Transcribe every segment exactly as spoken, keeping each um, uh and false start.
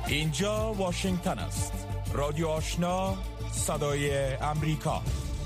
اینجا واشنگتن است. رادیو آشنا، صدای امریکا.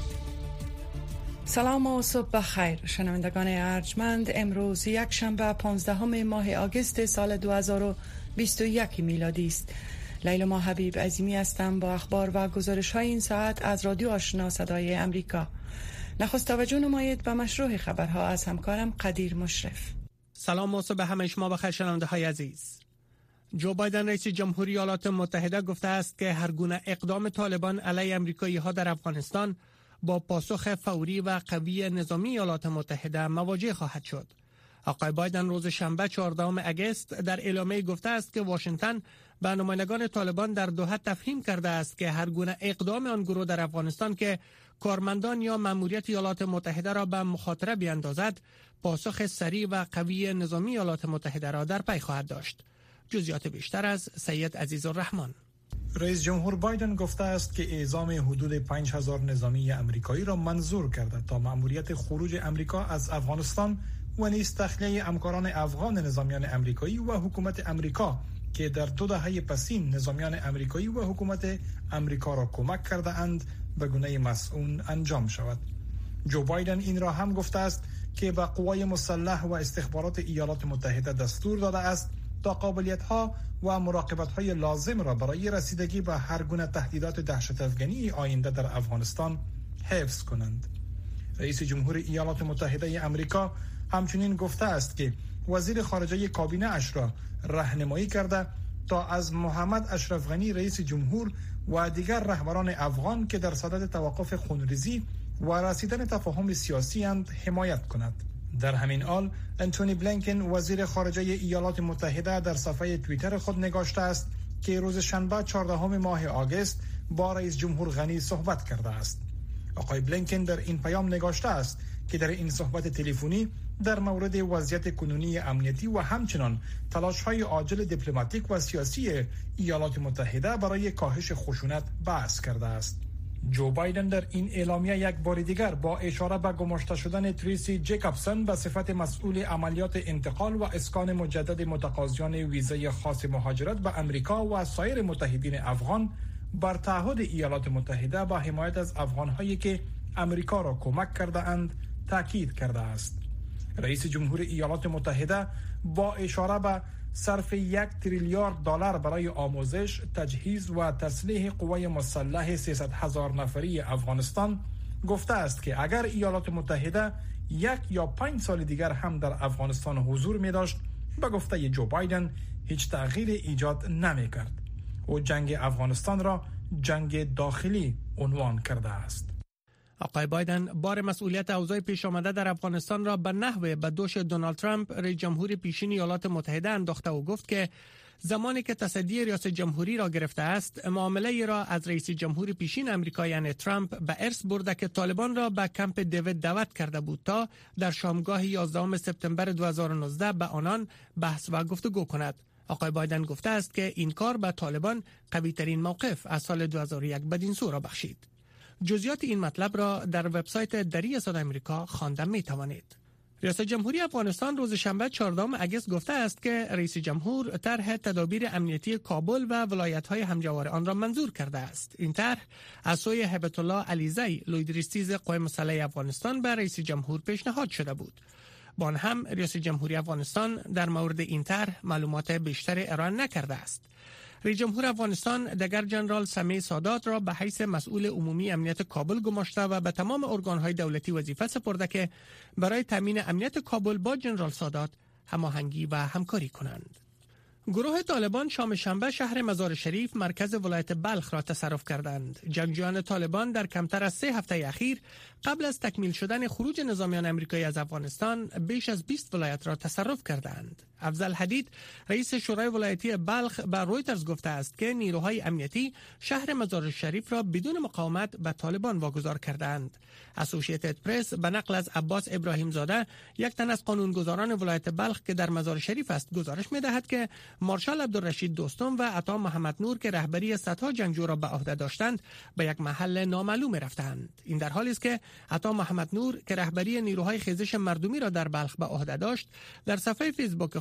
سلام و صبح بخیر شنوندگان ارجمند. امروز یک شنبه پانزدهم ماه آگوست سال دو هزار و بیست و یک میلادی است. لیلا حبیب عظیمی هستم با اخبار و گزارش های این ساعت از رادیو آشنا صدای امریکا. نخست توجه نمایید به مشروع خبرها از همکارم قدیر مشرف. سلام و صبح همه شما بخیر شنونده های عزیز. جو بایدن رئیس جمهوری ایالات متحده گفته است که هر گونه اقدام طالبان علیه امریکایی ها در افغانستان با پاسخ فوری و قوی نظامی ایالات متحده مواجه خواهد شد. آقای بایدن روز شنبه چهاردهم اگست در اعلامیه گفته است که واشنگتن به نمایندگان طالبان در دوحه تفهیم کرده است که هر گونه اقدام آن گروه در افغانستان که کارمندان یا ماموریت ایالات متحده را به مخاطره بیاندازد، پاسخ سریع و قوی نظامی ایالات متحده را در پی خواهد داشت. جزئیات بیشتر از سید عزیزالرحمن. رئیس جمهور بایدن گفته است که اعزام حدود پنج هزار نظامی امریکایی را منظور کرده تا مأموریت خروج امریکا از افغانستان و نیز تخلیه همکاران افغان نظامیان امریکایی و حکومت امریکا که در دو دهه پسین نظامیان امریکایی و حکومت امریکا را کمک کرده اند به گونه مسئول انجام شود. جو بایدن این را هم گفته است که به قوای مسلح و استخبارات ایالات متحده دستور داده است تا قابلیت‌ها و مراقبت‌های لازم را برای رسیدگی به هر گونه تهدیدات دهشت افغانی آینده در افغانستان حفظ کنند. رئیس جمهور ایالات متحده امریکا همچنین گفته است که وزیر خارجه کابینه اش را راهنمایی کرده تا از محمد اشرف غنی رئیس جمهور و دیگر رهبران افغان که در صدد توقف خونریزی و رسیدن تفاهم سیاسی اند حمایت کند. در همین حال انتونی بلینکن وزیر خارجه ایالات متحده در صفحه توییتر خود نگاشته است که روز شنبه چهاردهم ماه آگوست با رئیس جمهور غنی صحبت کرده است. آقای بلینکن در این پیام نگاشته است که در این صحبت تلفنی در مورد وضعیت کنونی امنیتی و همچنان تلاش‌های عاجل دیپلماتیک و سیاسی ایالات متحده برای کاهش خشونت بحث کرده است. جو بایدن در این اعلامیه یک بار دیگر با اشاره به گماشته شدن تریسی جیکابسون به صفت مسئول عملیات انتقال و اسکان مجدد متقاضیان ویزای خاص مهاجرت به امریکا و سایر متحدین افغان بر تعهد ایالات متحده با حمایت از افغان‌هایی که امریکا را کمک کرده اند تاکید کرده است. رئیس جمهور ایالات متحده با اشاره به صرف یک تریلیارد دلار برای آموزش، تجهیز و تسلیح قوای مسلح سیصد هزار نفری افغانستان گفته است که اگر ایالات متحده یک یا پنج سال دیگر هم در افغانستان حضور می داشت، به گفته جو بایدن هیچ تغییر ایجاد نمی کرد. او جنگ افغانستان را جنگ داخلی عنوان کرده است. آقای بایدن بار مسئولیت اوضاع پیش آمده در افغانستان را به نحو به دوش دونالد ترامپ رئیس جمهور پیشین ایالات متحده انداخته و گفت که زمانی که تصدی ریاست جمهوری را گرفته است، معامله را از رئیس جمهور پیشین آمریکا یعنی ترامپ به ارث برده که طالبان را به کمپ دیوید دعوت کرده بود تا در شامگاه یازدهم سپتامبر دو هزار و نوزده به آنان بحث و گفتگو کند. آقای بایدن گفته است که این کار به طالبان قوی ترین موقف از سال دو هزار و یک بدین سو را بخشید. جزئیات این مطلب را در وبسایت دری صدای امریکا خوانده می توانید. ریاست جمهوری افغانستان روز شنبه چهاردهم اگست گفته است که رئیس جمهور طرح تدابیر امنیتی کابل و ولایت‌های همجوار آن را منظور کرده است. این طرح از سوی هیبت الله علیزی لویدریستیز قوای مسلح افغانستان به رئیس جمهور پیشنهاد شده بود. با آن هم ریاست جمهوری افغانستان در مورد این طرح معلومات بیشتری ارائه نکرده است. رئیس جمهور افغانستان دگر جنرال سمیع سادات را به حیث مسئول عمومی امنیت کابل گماشته و به تمام ارگان‌های دولتی وظیفه سپرده که برای تامین امنیت کابل با جنرال سادات هماهنگی و همکاری کنند. گروه طالبان شام شنبه شهر مزار شریف مرکز ولایت بلخ را تصرف کردند. جنگجویان طالبان در کمتر از سه هفته اخیر قبل از تکمیل شدن خروج نظامیان امریکایی از افغانستان بیش از بیست ولایت را تصرف کردند. افضل حدید رئیس شورای ولایتی بلخ به رویترز گفته است که نیروهای امنیتی شهر مزار شریف را بدون مقاومت به طالبان واگذار کردند. اسوسییتد پرس به نقل از عباس ابراهیم زاده یک تن از قانونگذاران ولایت بلخ که در مزار شریف است گزارش می‌دهد که مارشال عبدالرشید دوستم و عطا محمد نور که رهبری صدها جنگجو را به عهده داشتند به یک محل نامعلوم رفتند. این در حالی است که عطا محمد نور که رهبری نیروهای خیزش مردمی را در بلخ به عهده داشت در صفحه فیسبوک خود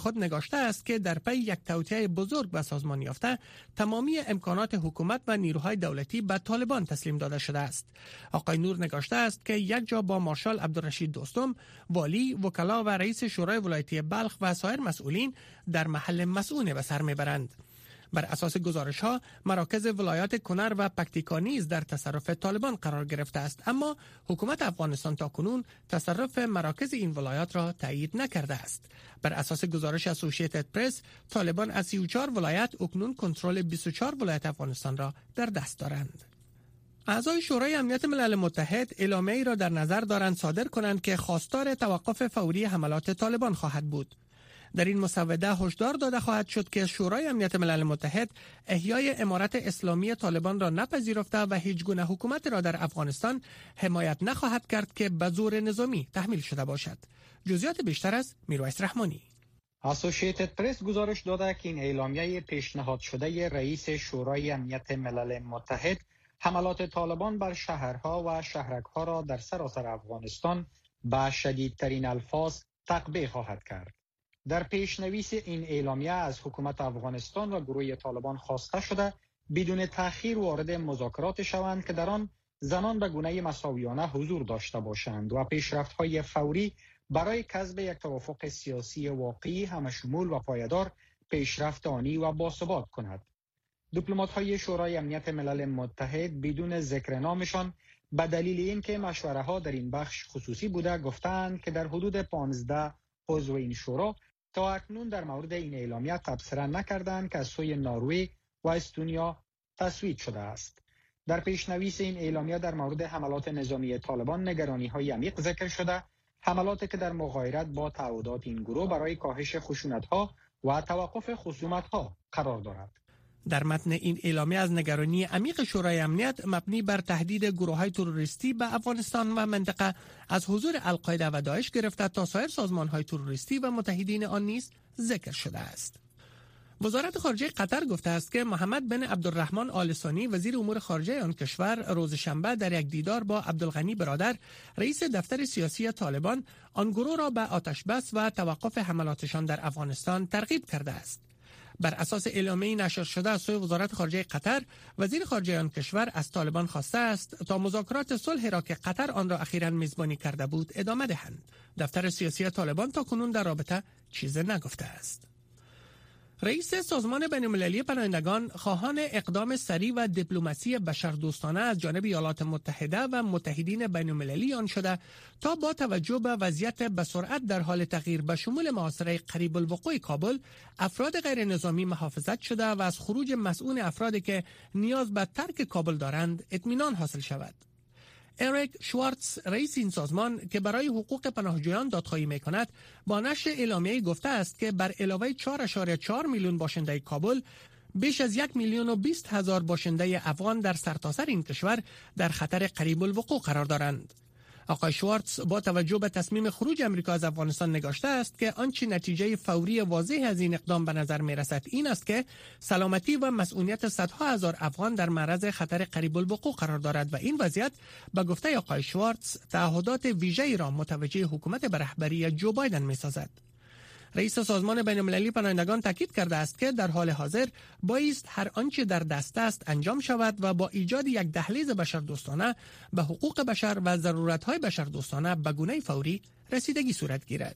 خود نگاشته است که در پی یک توطئه بزرگ و سازمان یافته تمامی امکانات حکومت و نیروهای دولتی به طالبان تسلیم داده شده است. آقای نور نگاشته است که یک جا با مارشال عبدالرشید دوستم، والی، وکلا و رئیس شورای ولایتی بلخ و سایر مسئولین در محل مسئونه به سر میبرند. بر اساس گزارش ها مراکز ولایات کنر و پکتیکا نیز در تصرف طالبان قرار گرفته است، اما حکومت افغانستان تاکنون تصرف مراکز این ولایات را تایید نکرده است. بر اساس گزارش اسوسییتد پرس، طالبان از سی و چهار ولایت اکنون کنترل بیست و چهار ولایت افغانستان را در دست دارند. اعضای شورای امنیت ملل متحد اعلامیه‌ای را در نظر دارند صادر کنند که خواستار توقف فوری حملات طالبان خواهد بود. در این مسوده هشدار داده خواهد شد که شورای امنیت ملل متحد احیای امارت اسلامی طالبان را نپذیرفته و هیچ گونه حکومت را در افغانستان حمایت نخواهد کرد که به زور نظامی تحمیل شده باشد. جزئیات بیشتر از میرویس رحمانی. اسوسییتد پرس گزارش داده که این اعلامیه پیشنهاد شده رئیس شورای امنیت ملل متحد حملات طالبان بر شهرها و شهرک‌ها را در سراسر افغانستان با شدیدترین الفاظ تقبیح خواهد کرد. در پیشنویس این اعلامیه از حکومت افغانستان و گروه طالبان خواسته شده بدون تأخیر وارد مذاکرات شوند که در آن زنان به گونه مساویانه حضور داشته باشند و پیشرفت‌های فوری برای کسب یک توافق سیاسی واقعی همشمول و پایدار پیشرفت آنی و باثبات کند. دیپلمات‌های شورای امنیت ملل متحد بدون ذکر نامشان به دلیل اینکه مشوره‌ها در این بخش خصوصی بوده گفتند که در حدود پانزده عضو این شورا تا اکنون در مورد این اعلامیه تبصره نکردند که از سوی نروژ و استونیا تصویب شده است. در پیشنویس این اعلامیه در مورد حملات نظامی طالبان نگرانی‌های عمیق ذکر شده، حملاتی که در مغایرت با تعهدات این گروه برای کاهش خشونت‌ها و توقف خصومت‌ها قرار دارد. در متن این اعلامیه از نگرانی عمیق شورای امنیت مبنی بر تهدید گروه‌های تروریستی به افغانستان و منطقه از حضور القاعده و داعش گرفته تا سایر سازمان‌های تروریستی و متحدین آن نیز ذکر شده است. وزارت خارجه قطر گفته است که محمد بن عبدالرحمن آل ثانی وزیر امور خارجه آن کشور روز شنبه در یک دیدار با عبدالغنی برادر رئیس دفتر سیاسی طالبان آن گروه را به آتش بس و توقف حملاتشان در افغانستان ترغیب کرده است. بر اساس اعلامیه نشر شده از سوی وزارت خارجه قطر، وزیر خارجه آن کشور از طالبان خواسته است تا مذاکرات صلح را که قطر آن را اخیراً میزبانی کرده بود ادامه دهند. دفتر سیاسی طالبان تا کنون در رابطه چیزی نگفته است. رئیس سازمان بین‌المللی پناهندگان خواهان اقدام سریع و دیپلماسی بشردوستانه از جانب ایالات متحده و متحدین بین‌المللی آن شده تا با توجه به وضعیت به سرعت در حال تغییر به شمول محاصره قریب الوقوع کابل، افراد غیر نظامی محافظت شده و از خروج مسئول افرادی که نیاز به ترک کابل دارند اطمینان حاصل شود. اریک شوارتز رئیس این سازمان که برای حقوق پناهجویان دادخواهی می‌کند با نشر اعلامیه گفته است که بر علاوه چهار ممیز چهار میلیون باشنده کابل، بیش از یک میلیون و بیست هزار باشنده افغان در سرتاسر این کشور در خطر قریب الوقوع قرار دارند. آقای شوارتز با توجه به تصمیم خروج امریکا از افغانستان نگاشته است که آنچه نتیجه فوری واضح از این اقدام به نظر می رسد این است که سلامتی و مسئولیت صدها هزار افغان در معرض خطر قریب الوقوع قرار دارد و این وضعیت به گفته آقای شوارتز تعهدات ویژه‌ای را متوجه حکومت به رهبری جو بایدن می سازد. رئیس سازمان بین‌المللی پناهندگان تاکید کرده است که در حال حاضر بایست هر آنچه در دست است انجام شود و با ایجاد یک دهلیز بشردوستانه به حقوق بشر و ضرورت‌های بشردوستانه به گونه فوری رسیدگی صورت گیرد.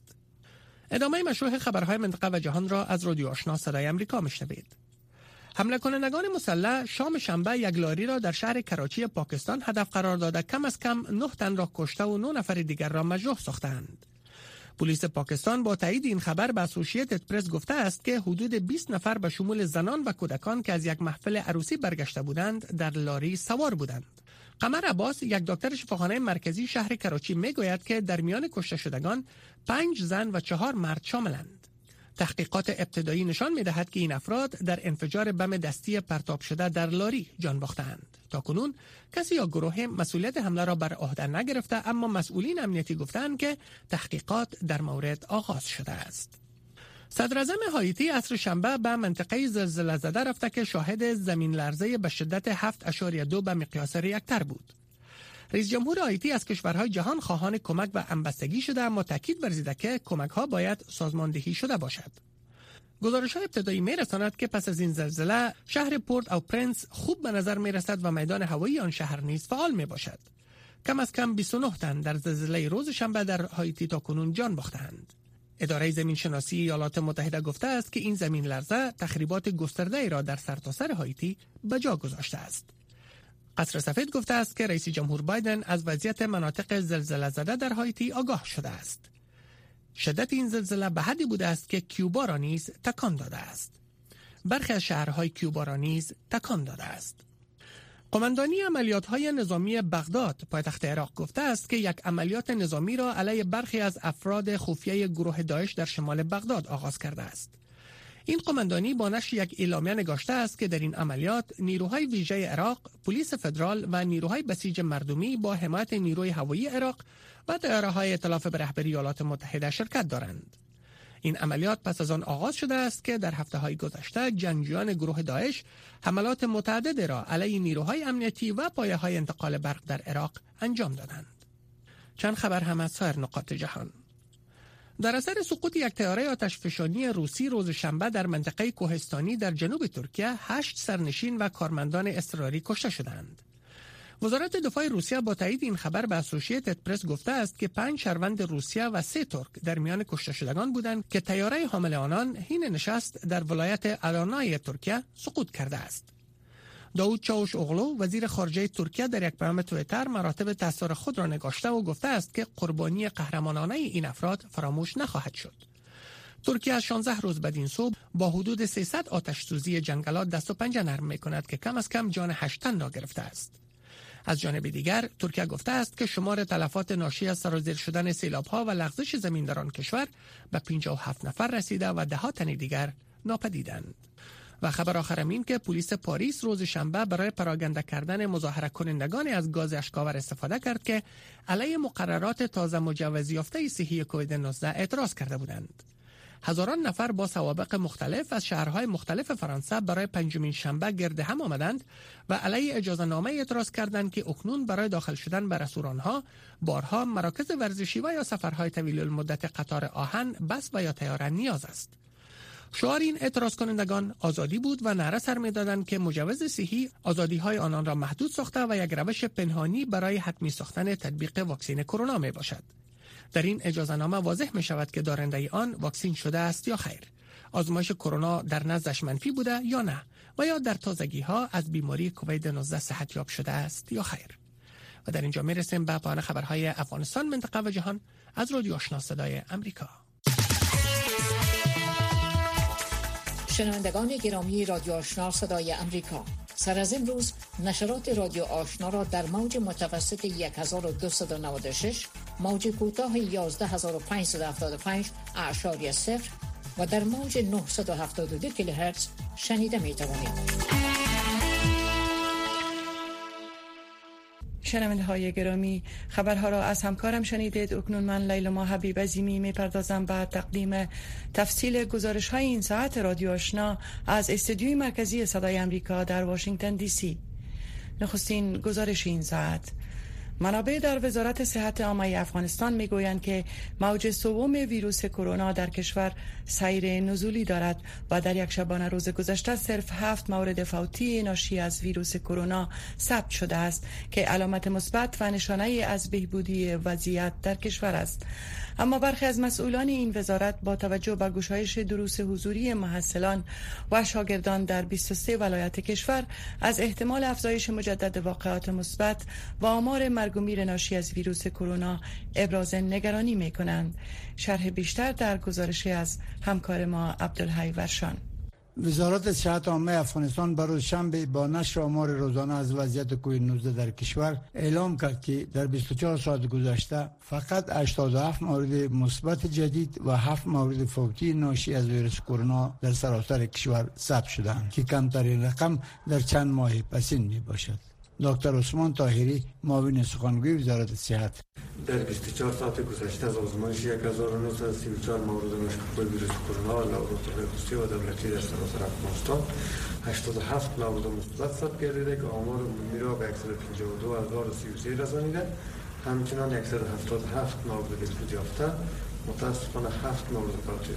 ادامه مشروع خبرهای منطقه و جهان را از رادیو آشنا صدای آمریکا میشنوید. حمله کنندگان مسلح شام شنبه یک لاری را در شهر کراچی پاکستان هدف قرار داده کم از کم نه تن را کشته و نه نفر دیگر را مجروح ساختند. پلیس پاکستان با تایید این خبر به اسوسییتد پرس گفته است که حدود بیست نفر به شمول زنان و کودکان که از یک محفل عروسی برگشته بودند در لاری سوار بودند. قمر عباس یک دکتر شفاخانه مرکزی شهر کراچی میگوید که در میان کشته شدگان پنج زن و چهار مرد شاملند. تحقیقات ابتدایی نشان می‌دهد که این افراد در انفجار بم دستی پرتاب شده در لاری جان باختند. تاکنون کسی یا گروه مسئولیت حمله را بر عهده نگرفته، اما مسئولین امنیتی گفتند که تحقیقات در مورد آغاز شده است. صدر اعظم هایتی عصر شنبه به منطقه زلزله زده رفته که شاهد زمین لرزه به شدت هفت اشاریه دو به مقیاس ریکتر بود. رئیس جمهور هایتی از کشورهای جهان خواهان کمک و همبستگی شده، اما تاکید ورزیده که کمک‌ها باید سازماندهی شده باشد. گزارش‌های ابتدایی می‌رساند که پس از این زلزله شهر پورت او پرنس خوب به نظر می‌رسد و میدان هوایی آن شهر نیز فعال می‌باشد. کم از کم بیست و نه تن در زلزله روز شنبه در هایتی تاکنون جان باختند. اداره زمین شناسی ایالات متحده گفته است که این زمین لرزه تخریبات گسترده را در سرتاسر هایتی به جا گذاشته است. قصر سفید گفته است که رئیس جمهور بایدن از وضعیت مناطق زلزله زده در هایتی آگاه شده است. شدت این زلزله به حدی بوده است که کیوبا را نیز تکان داده است. برخی از شهرهای کیوبا را نیز تکان داده است. قماندانی عملیات‌های نظامی بغداد پایتخت عراق گفته است که یک عملیات نظامی را علیه برخی از افراد خفیه گروه داعش در شمال بغداد آغاز کرده است. این قماندانی با نشر یک اعلامیه نگاشته است که در این عملیات نیروهای ویژه عراق، پلیس فدرال و نیروهای بسیج مردمی با حمایت نیروی هوایی عراق و طیاره‌های ائتلاف به رهبری ایالات متحده شرکت دارند. این عملیات پس از آن آغاز شده است که در هفته‌های گذشته جنگجویان گروه داعش حملات متعدد را علیه نیروهای امنیتی و پایه‌های انتقال برق در عراق انجام دادند. چند خبر هم از سایر نقاط جهان. در اثر سقوط یک طیاره آتشفشانی روسی روز شنبه در منطقه کوهستانی در جنوب ترکیه، هشت سرنشین و کارمندان اضطراری کشته شدند. وزارت دفاع روسیه با تایید این خبر به اسوسییتد پرس گفته است که پنج شهروند روسیه و سه ترک در میان کشته شدگان بودند که طیاره حامل آنان حین نشست در ولایت آدانای ترکیه سقوط کرده است. داوود چاوش اوغلو وزیر خارجه ترکیه در یک پیام توییتر مراتب تأثیر خود را نگاشته و گفته است که قربانی قهرمانانه این افراد فراموش نخواهد شد. ترکیه از شانزده روز بدین سو با حدود سیصد آتش سوزی جنگلات دست و پنجه نرم می‌کند که کم از کم جان هشت تن را گرفته است. از جانب دیگر ترکیه گفته است که شمار تلفات ناشی از سرازیر شدن سیلاب‌ها و لغزش زمین در آن کشور به پنجاه و هفت نفر رسیده و ده ها تن دیگر ناپدیدند. و خبر آخرم این که پلیس پاریس روز شنبه برای پراگنده کردن مظاهره کنندگان از گاز اشک‌آور استفاده کرد که علیه مقررات تازه مجوز یافته صحی کووید نوزده اعتراض کرده بودند. هزاران نفر با سوابق مختلف از شهرهای مختلف فرانسه برای پنجمین شنبه گرد هم آمدند و علیه اجازه نامه اعتراض کردند که اکنون برای داخل شدن به رستوران‌ها، بارها، مراکز ورزشی و یا سفرهای طویل المدت قطار آهن، بس و یا طیاره نیاز است. شعار این اعتراض کنندگان آزادی بود و نعره سر می‌دادند که مجوز صحی آزادی‌های آنان را محدود ساخته و یک روش پنهانی برای حتمی ساختن تطبیق واکسن کرونا میباشد. در این اجازه‌نامه واضح می‌شود که دارنده آن واکسین شده است یا خیر، آزمایش کرونا در نزدش منفی بوده یا نه و یا در تازگی‌ها از بیماری کووید نوزده صحتیاب شده است یا خیر. و در اینجا می‌رسیم به پایان خبرهای افغانستان، منطقه و جهان از رادیو آشنا صدای آمریکا. شنوندگان گرامی رادیو آشنا صدای آمریکا، سر از امروز نشرات رادیو آشنا را در موج متوسط هزار و دویست و نود و شش، موج کوتاه یازده هزار و پانصد و هفتاد و پنج اعشاری صفر و در موج نهصد و هفتاد و دو کیلوهرتز شنیده می توانید. شنونده های گرامی، خبرها را از همکارم شنیدید. اکنون من لیلا حبیب عظیمی می پردازم به تقدیم تفصیل گزارش های این ساعت رادیو آشنا از استودیوی مرکزی صدای آمریکا در واشنگتن دی سی. نخستین گزارش این ساعت. منابع در وزارت صحت عامه افغانستان میگویند که موج سوم ویروس کرونا در کشور سیر نزولی دارد و در یک شبانه روز گذشته صرف هفت مورد فوتی ناشی از ویروس کرونا ثبت شده است که علامت مثبت و نشانه از بهبودی وضعیت در کشور است. اما برخی از مسئولان این وزارت با توجه به گشایش دروس حضوری محصلان و شاگردان در بیست و سه ولایت کشور از احتمال افزایش مجدد واقعات مثبت و آمار مرگ و میر ناشی از ویروس کرونا ابراز نگرانی می کنند. شرح بیشتر در گزارشی از همکار ما عبدالحی ورشان. وزارت صحت عامه افغانستان بروز شنبه با نشر آمار روزانه از وضعیت کووید نوزده در کشور اعلام کرد که در بیست و چهار ساعت گذشته فقط هشتاد و هفت مورد مثبت جدید و هفت مورد فوتی ناشی از ویروس کرونا در سراسر کشور ثبت شدند که کمترین رقم در چند ماه پسین می باشد. دکتر عثمان طاهری، معاون سخنگوی وزارت صحت: در بیست و چهار ساعت گذشته از آزمایش یک هزار و نهصد و سی و چهار مورد مشکوک ویروس کرونا و لابراتوری خصوصی و دولتی در سراسر افغانستان هشتاد و هفت مورد مثبت ثبت گردیده که آمار عمومی را به صد و پنجاه و دو هزار و سی و سه رسانیده. همچنان صد و هفتاد و هفت مورد بهبود یافته، متاسفانه هفت مورد فوتی است.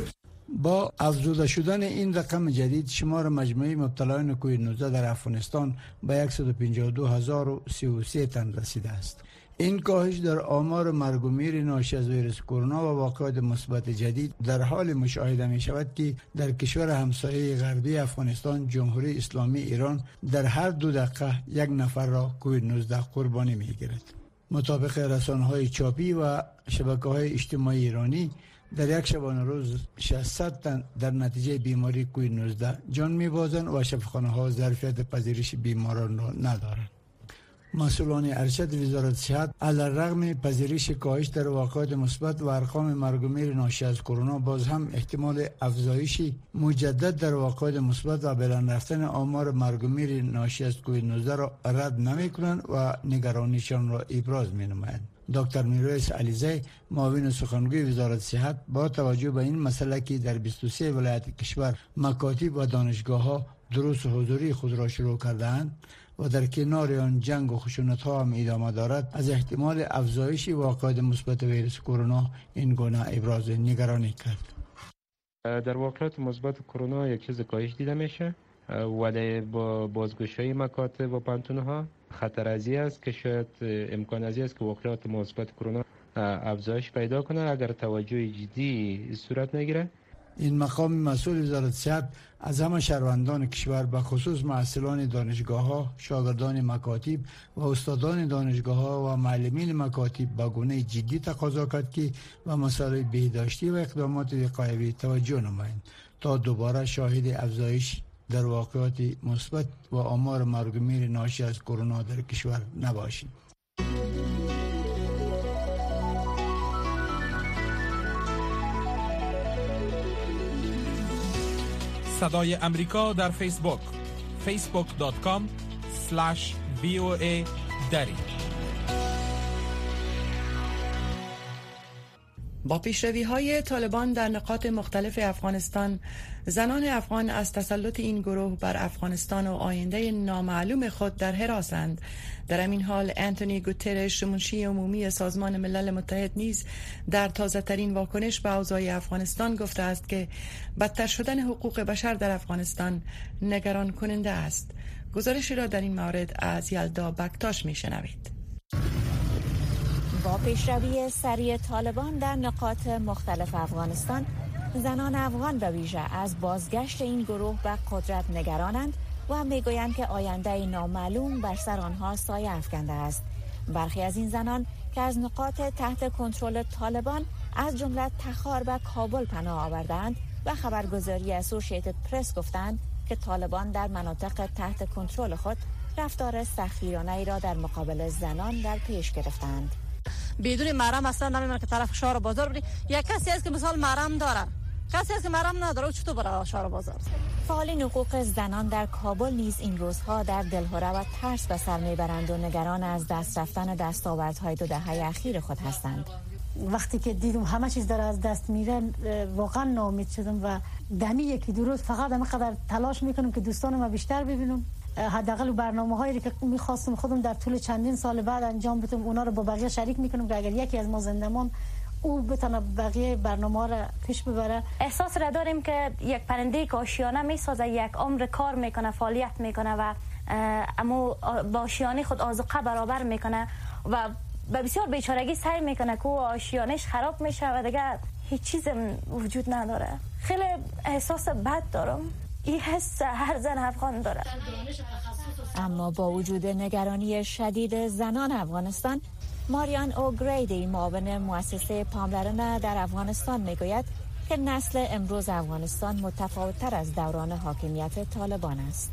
با افزوده شدن این رقم جدید، شمار مجموعی مبتلایان کووید نوزده در افغانستان به صد و پنجاه و دو هزار و سی و سه تن رسیده است. این کاهش در آمار مرگ و میر ناشی از ویروس کرونا و واقعات مثبت جدید در حال مشاهده می شود که در کشور همسایه غربی افغانستان، جمهوری اسلامی ایران در هر دو دقیقه یک نفر را کووید نوزده قربانی می گیرد. مطابق رسانه‌های چاپی و شبکه‌های اجتماعی ایرانی، در یک شبانه روز ششصد تن در نتیجه بیماری کووید نوزده جان می‌بازند و شفاخانه‌ها ظرفیت پذیرش بیماران را ندارند. مسئولان ارشد وزارت صحت علیرغم پذیرش کاهش در واقعات مثبت و ارقام مرگ و میر ناشی از کرونا، باز هم احتمال افزایش مجدد در واقعات مثبت و بلند رفتن آمار مرگ و میر ناشی از کووید نوزده را رد نمی‌کنند و نگرانیشان را ابراز می‌نمایند. دکتر میرویس علیزی، معاون سخنگوی وزارت صحت، با توجه به این مسئله که در بیست و سه ولایت کشور مکاتب و دانشگاه‌ها دروس حضوری خود را شروع کرده‌اند و در کنار آن جنگ و خشونت‌ها هم ادامه دارد، از احتمال افزایش واقعات مثبت ویروس کرونا این گونه ابراز نگرانی کرد. در واقعات مثبت کرونا یک چیز کاهش دیده میشه، ولی با بازگشایی مکاتب و پانتون‌ها خطر ازی است که شاید امکان ازی است که واقعات مثبت کرونا افزایش پیدا کنه اگر توجه جدی صورت نگیره. این مقام مسئول وزارت صحت از همه شهروندان کشور، به خصوص محصلان دانشگاه‌ها، شاگردان مکاتب و استادان دانشگاه‌ها و معلمین مکاتب به گونه جدی تقاضا کرد که به مسائل بهداشتی و اقدامات وقایوی توجه نمایند تا دوباره شاهد افزایش در واقعات مثبت و آمار مرگ و میر ناشی از کرونا در کشور نباشیم. صدای امریکا در فیسبوک فیسبوک دات کام اسلش وی او ای دری. با پیشروی‌های طالبان در نقاط مختلف افغانستان، زنان افغان از تسلط این گروه بر افغانستان و آینده نامعلوم خود در حراسند. در همین حال انتونی گوترش، منشی عمومی سازمان ملل متحد، نیز در تازه ترین واکنش به اوضاع افغانستان گفته است که بدتر شدن حقوق بشر در افغانستان نگران کننده است. گزارشی را در این مورد از یلدا بکتاش میشنوید. با پیشروی سریع طالبان در نقاط مختلف افغانستان، زنان افغان به ویژه از بازگشت این گروه به قدرت نگرانند و میگویند که آینده نامعلوم بر سر آنها سایه افکنده است. برخی از این زنان که از نقاط تحت کنترل طالبان از جمله تخار و کابل پناه آوردند و خبرگزاری اسوسییتد پرس گفتند که طالبان در مناطق تحت کنترل خود رفتار سختگیرانه‌ای را در مقابل زنان در پیش گرفتند. بدون محرم اصلا نمی‌مونه که طرف شهر بازار بری. یک کسی است که مثال محرم داره، کسی است که محرم نداره، چطور بره شهر بازار؟ فعالین حقوق زنان در کابل نیز این روزها در دلهره و ترس به سر میبرند و نگران از دست رفتن دستاوردهای دو دهه اخیر خود هستند. وقتی که دیدم همه چیز داره از دست میره، واقعا ناامید شدم و دمی یکی دو روز فقط همینقدر تلاش میکنم که دوستانم رو بیشتر ببینم. حداقل برنامه‌هایی که می‌خواستم خودم در طول چندین سال بعد انجام بدم اونا رو با بقیه شریک میکنم که اگر یکی از ما زندمان او بتونه بقیه برنامه‌ها رو پیش ببره. احساس را داریم که یک پرنده که آشیانه میسازه یک عمر کار میکنه، فعالیت میکنه و اما با آشیانه خود آذوقه برابر میکنه و به بسیار بیچارگی سعی میکنه که آشیانش خراب میشه و دیگه هیچ چیز وجود نداره. خیلی احساس بد دارم. این حس هر زن افغان داره. اما با وجود نگرانی شدید زنان افغانستان، ماریان اوگریدی، معاون مؤسسه پاملرنه در افغانستان، میگوید که نسل امروز افغانستان متفاوت‌تر از دوران حاکمیت طالبان است.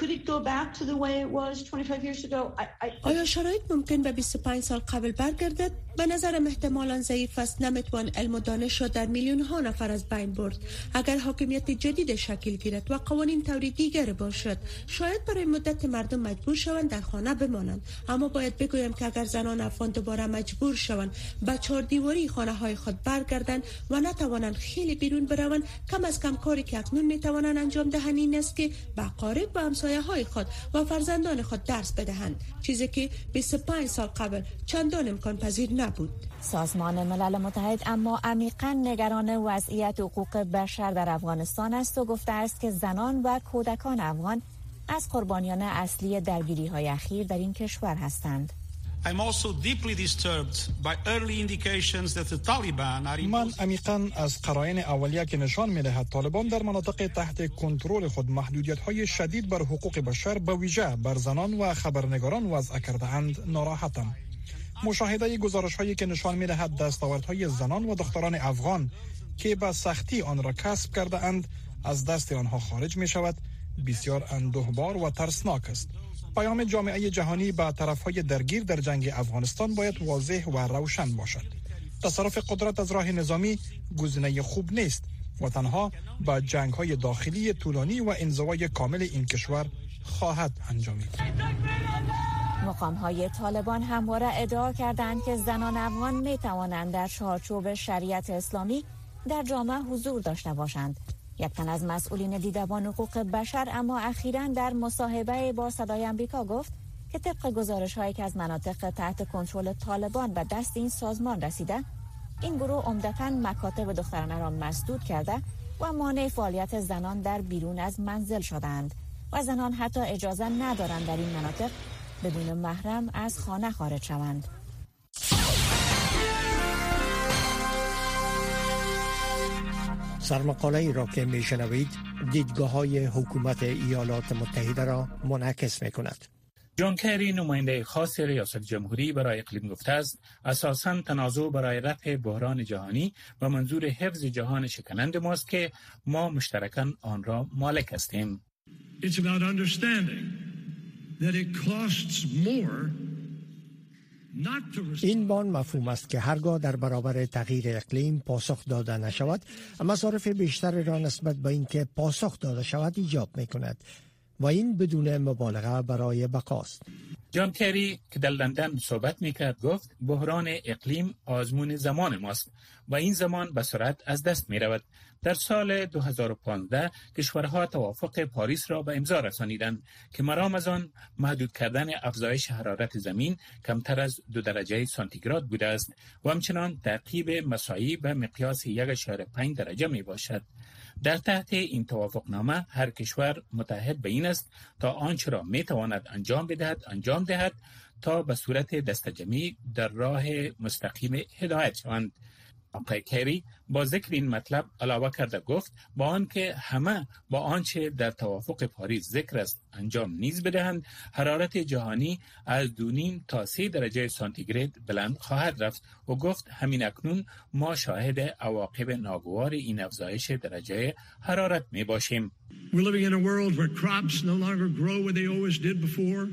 آیا شرایط ممکن به بیست و پنج سال قبل برگردد؟ به نظرم احتمالاً ضعیف است. نمیتوان علم و دانش را در میلیون ها نفر از بین برد. اگر حاکمیت جدید شکل گیرد و قوانین طوری دیگر باشد، شاید برای مدت مردم مجبور شوند در خانه بمانند. اما باید بگویم که اگر زنان افغان دوباره مجبور شوند به چهار دیواری خانه های خود برگردند و نتوانند خیلی بیرون بروند، کم از کم کاری که اکنون میتوانند انجام دهند این است که به اقارب و همسایه های خود و فرزندان خود درس بدهند، چیزی که بیست و پنج سال قبل چندان امکان پذیر نبود. سازمان ملل متحد اما عمیقاً نگران وضعیت حقوق بشر در افغانستان است و گفته است که زنان و کودکان افغان از قربانیان اصلی درگیری‌های اخیر در این کشور هستند. من عمیقاً از قرائن اولیه که نشان می‌دهد طالبان در مناطق تحت کنترل خود محدودیت‌های شدید بر حقوق بشر به ویژه بر زنان و خبرنگاران وضع کرده‌اند ناراحتم. مشاهده گزارش‌هایی که نشان می‌دهد دستاوردهای زنان و دختران افغان که به سختی آن را کسب کرده‌اند از دست آنها خارج می‌شود بسیار اندوهبار و ترسناک است. پیام جامعه جهانی به طرفهای درگیر در جنگ افغانستان باید واضح و روشن باشد. تصرف قدرت از راه نظامی گزینه خوب نیست و تنها با جنگ‌های داخلی طولانی و انزوای کامل این کشور خواهد انجامید. مقام‌های طالبان همواره ادعا کردند که زنان افغان می‌توانند در چارچوب شریعت اسلامی در جامعه حضور داشته باشند. یک تن از مسئولین دیدبان حقوق بشر اما اخیراً در مصاحبه با صدای آمریکا گفت که طبق گزارش‌هایی که از مناطق تحت کنترل طالبان به دست این سازمان رسیده، این گروه عمدتاً مکاتب دخترانه را مسدود کرده و مانع فعالیت زنان در بیرون از منزل شدند و زنان حتی اجازه ندارند در این مناطق بدون محرم از خانه خارج شوند. سرمقاله ای را که میشنوید دیدگاه های حکومت ایالات متحده را منعکس می کند. جان کری نماینده خاص ریاست جمهوری برای اقلیم گفته است اساساً تنازع برای رفع بحران جهانی و منظور حفظ جهان شکننده ماست که ما مشترکاً آن را مالک هستیم. It's about understanding that it costs more. این بان مفهوم است که هرگاه در برابر تغییر اقلیم پاسخ داده نشود، مصارف بیشتر را نسبت به اینکه پاسخ داده شود ایجاب می کند و این بدون مبالغه برای بقاست. جان کری که در لندن صحبت میکرد گفت بحران اقلیم آزمون زمان ماست و این زمان به سرعت از دست می رود. در سال دو هزار و پانزده کشورها توافق پاریس را به امضا رسانیدند که مرام از آن محدود کردن افزایش حرارت زمین کمتر از دو درجه سانتیگراد بوده است و همچنان تعقیب مساعی به مقیاس یک اشاره پنج درجه می باشد. در تحت این توافقنامه هر کشور متحد به این است تا آنچه را می تواند انجام بدهد انجام دهد تا به صورت دستجمعی در راه مستقیم هدایت شوند. آقای کری با ذکر این مطلب علاوه کرده گفت با آنکه همه با آنچه در توافق پاریس ذکر است انجام نیز بدهند، حرارت جهانی از دو نیم تا سه درجه سانتیگراد بلند خواهد رفت و گفت همین اکنون ما شاهد عواقب ناگوار این افزایش درجه حرارت می باشیم. We're living in a world where crops no longer grow where they always did before.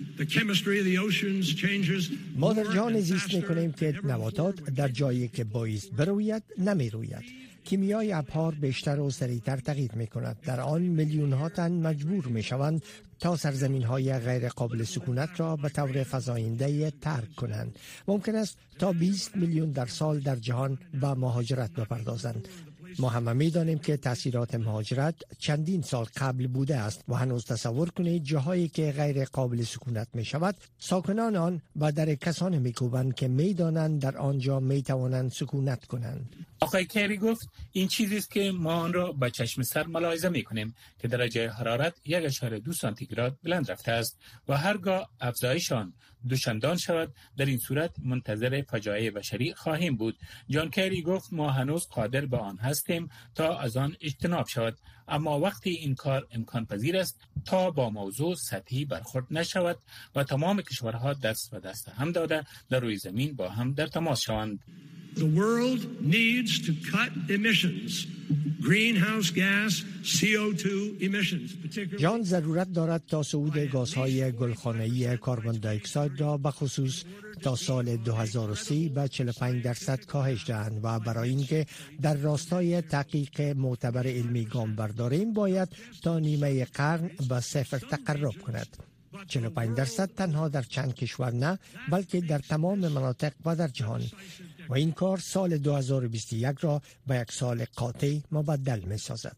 ما در جهان زیست می‌کنیم که نباتات در جایی که بایست بروید نمی‌روید. کیمیای ابحار بیشتر و سریعتر تغییر می‌کند. در آن میلیون ها تن مجبور می‌شوند تا سرزمین‌های غیر قابل سکونت را به طور فزاینده ترک کنند. ممکن است تا بیست میلیون در سال در جهان به مهاجرت بپردازند. ما همه می‌دانیم که تأثیرات مهاجرت چندین سال قبل بوده است و هنوز تصور کنید جاهایی که غیر قابل سکونت می شود ساکنان آن با در کسانی می‌کوبند که می‌دانند در آنجا می‌توانند سکونت کنند. آقای کری گفت این چیزی است که ما آن را با چشم سر ملاحظه می‌کنیم که درجه حرارت یک اشاره دو سانتیگراد بلند رفته است و هرگاه افزایش آن دوچندان شود در این صورت منتظر فجایع بشری خواهیم بود. جان کری گفت ما هنوز قادر به آن هستیم تا از آن اجتناب شود، اما وقتی این کار امکان پذیر است تا با موضوع سطحی برخورد نشود و تمام کشورها دست و دست هم داده در روی زمین با هم در تماس شوند. The world needs to cut emissions, greenhouse gas, سی او دو emissions. جان ضرورت دارد تا صعود گازهای گلخانه‌ای کربن دی اکساید را به خصوص تا سال دو هزار و سی به چهل و پنج درصد کاهش دهند و برای اینکه در راستای تحقیق معتبر علمی گام برداریم باید تا نیمه قرن به صفر تقرب کند. چهل و پنج درصد تنها در چند کشور نه بلکه در تمام مناطق و در جهان و این کار سال دو هزار و بیست و یک را به یک سال قاطع مبدل می سازد.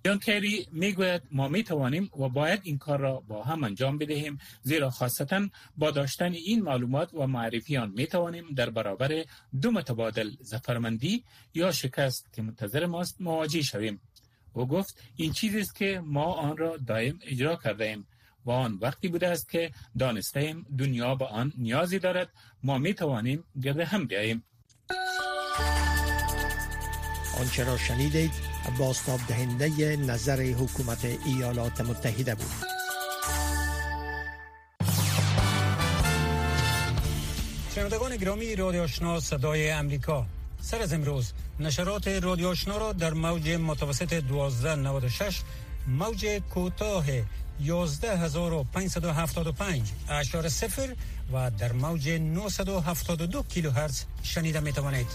جان کری میگوید ما می توانیم و باید این کار را با هم انجام بدهیم، زیرا خاصتا با داشتن این معلومات و معرفی آن می توانیم در برابر دو متبادل ظفرمندی یا شکست که منتظر ماست مواجه شویم. او گفت این چیزی است که ما آن را دائم اجرا کرده ایم و آن وقتی بوده است که دانسته ایم دنیا به آن نیازی دارد، ما می توانیم گرد هم بیاییم. آنچه را شنیدید بازتاب دهنده نظر حکومت ایالات متحده بود. شنوندگان گرامی رادیو آشنا صدای امریکا، سر از امروز نشرات رادیو آشنا را در موج متوسط دوازده نود و شش، موج کوتاه یازده هزار و پانصد و هفتاد و پنج اشار صفر و در موج نهصد و هفتاد و دو کیلوهرتز شنیده می توانید.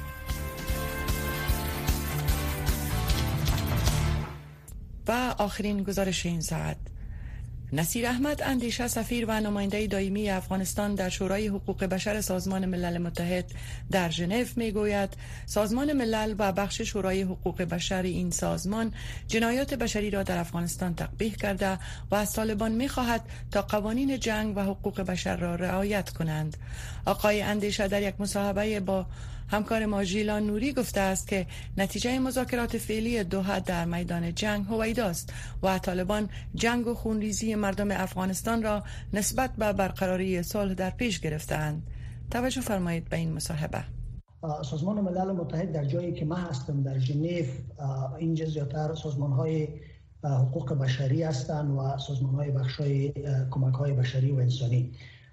و آخرین گزارش این ساعت، نصیر احمد اندیشه سفیر و نماینده دائمی افغانستان در شورای حقوق بشر سازمان ملل متحد در ژنو میگوید سازمان ملل و بخش شورای حقوق بشر این سازمان جنایات بشری را در افغانستان تقبیح کرده و از طالبان میخواهد تا قوانین جنگ و حقوق بشر را رعایت کنند. آقای اندیشه در یک مصاحبه با همکار ما ژیلان نوری گفته است که نتیجه مذاکرات فعلی دوحه در میدان جنگ هویداست و طالبان جنگ و خونریزی مردم افغانستان را نسبت به برقراری صلح در پیش گرفتند. توجه فرمایید به این مصاحبه. سازمان ملل متحد در جایی که من هستم در ژنو، اینجا زیادتر سازمان‌های حقوق بشری هستند و سازمان‌های بخش‌های کمک‌های بشری و انسانی.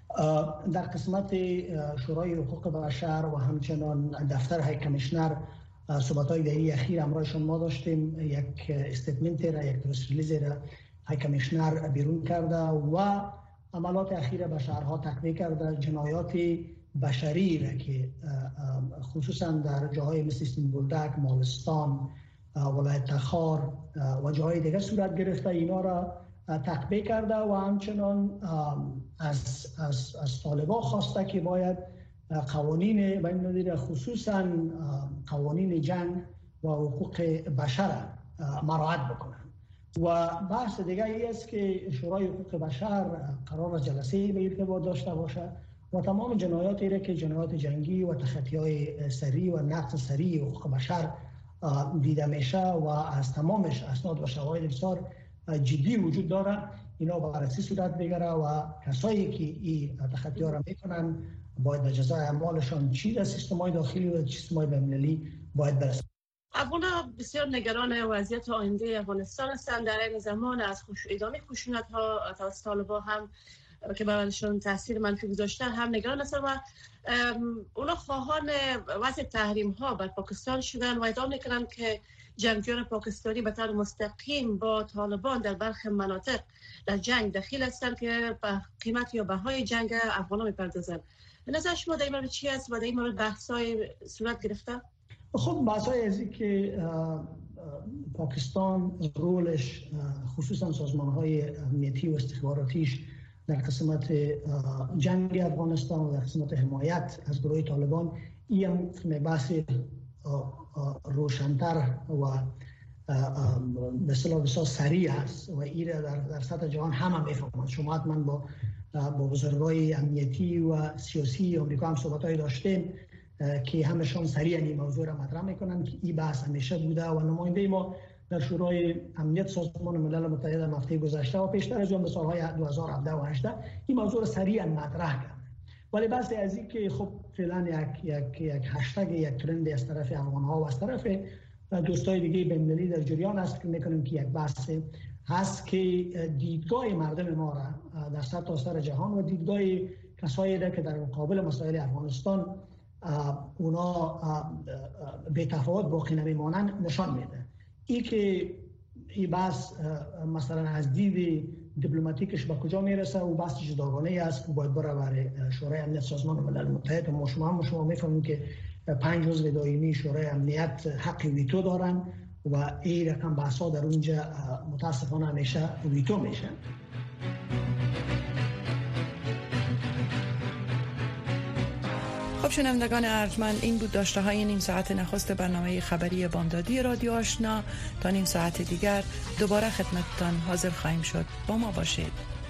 در قسمت شورای حقوق بشر و همچنان دفتر های کمیشنر صحبت‌های دری اخیر امرایشان ما داشتیم، یک استیتمنت را، یک پرس ریلیز را های کمیشنر بیرون کرده و عملات اخیر به شهرها تقویه کرده، جنایات بشری را که خصوصا در جاهای مثل سینبولدک، مالستان، ولایت تخار و جاهای دیگر صورت گرفته، اینا را تقبیه کرده و همچنان از, از, از طالبان خواسته که باید قوانین بین المللی خصوصا قوانین جنگ و حقوق بشر مراعات بکنند. و بحث دیگه ای است که شورای حقوق بشر قرار جلسه به ارتباط داشته باشه و تمام جنایاتی را که جنایات جنگی و تخطی‌های سری و نقض سری حقوق بشر دیده میشه و از تمامش اسناد و شواهد بسیار جدی وجود داره، اینا بررسی صورت بگیره و کسایی که این تخطی‌ها را میکنن باید به جزای اعمالشان چی در سیستم‌های داخلی و سیستم‌های بین‌المللی باید برسند. افغان‌ها بسیار نگران وضعیت آینده افغانستان هستند. در این زمان از خوش ادامه خشونت‌ها توسط طالبان هم که برایشان تاثیر منفی گذاشته هم نگران هستند و اونا خواهان وضع تحریم‌ها بر پاکستان شدن و ادعا می‌کنند که جنگجویان پاکستانی به طور مستقیم با طالبان در برخی مناطق در جنگ دخیل هستند که به قیمت یا بهای جنگ افغان‌ها می‌پردازند. به نظر شما در این مورد چی است و در این مورد بحث‌های صورت گرفته؟ خب بحث‌های ازی که پاکستان رولش خصوصا سازمان‌های امنیتی و استخباراتیش در قسمت جنگ افغانستان و در قسمت حمایت از گروه طالبان، این هم بحث روشن‌تر و به اصطلاح بسیار سریع است و این در در سطح جهان همه میفهمند. شما حتما با با بزرگای امنیتی و سیاسی آمریکا هم صحبت‌های داشتیم که همشون سریعا این موضوع را مطرح میکنن که این بحث همیشه بوده و نماینده ما در شورای امنیت سازمان ملل متحد در هفته گذشته و پیشتر از اون به سالهای دو هزار و هفده و هجده این موضوع را سریعا مطرح کرد. ولی بحث از این که خب فعلا یک یک یک هشتگ یک ترند از طرف افغان‌ها و از طرف دوستای دیگه بین‌المللی در جریان است که میکنیم که یک بحث هست که دیدگاه مردم ما را در سطح سر جهان و دیدگاه کسایی را که در مقابل مسائل افغانستان اونا به تفاوت باقی نمیمانند نشان میده. این که این بحث مثلا از دید دیپلماتیکش به کجا میرسه و بحث جداگانه است که باید بره برای شورای امنیت سازمان ملل متحد و شما هم شما میفهمید که پنج عضو دائمی شورای امنیت حق ویتو دارن و این رقم بحثا در اونجا متاسفانه همیشه ویتو میشن. خب شنوندگان ارجمند، این بود داشته های نیم ساعت نخست برنامه خبری بامدادی رادیو آشنا. تا نیم ساعت دیگر دوباره خدمتتان حاضر خواهیم شد. با ما باشید.